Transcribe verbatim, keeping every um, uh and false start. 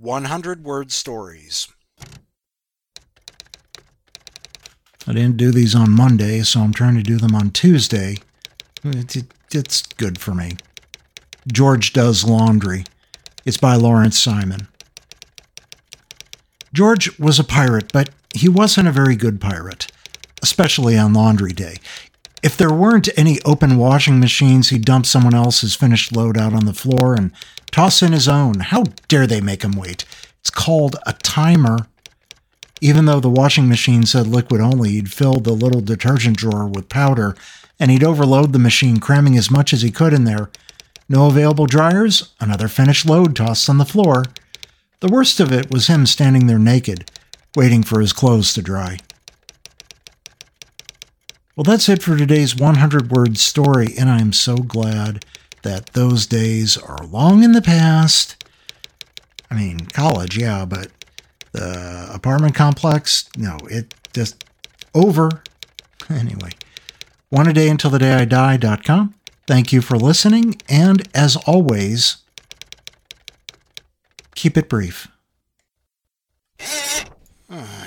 one hundred word stories. I didn't do these on Monday, so I'm trying to do them on Tuesday. It, it, it's good for me. George Does Laundry. It's by Lawrence Simon. George was a pirate, but he wasn't a very good pirate, especially on laundry day. If there weren't any open washing machines, he'd dump someone else's finished load out on the floor and toss in his own. How dare they make him wait? It's called a timer. Even though the washing machine said liquid only, he'd fill the little detergent drawer with powder, and he'd overload the machine, cramming as much as he could in there. No available dryers? Another finished load tossed on the floor. The worst of it was him standing there naked, waiting for his clothes to dry. Well, that's it for today's one hundred word story, and I'm so glad that those days are long in the past. I mean, college, yeah, but the apartment complex, no, it just over. Anyway, one a day until the day I die dot com. Thank you for listening, and as always, keep it brief.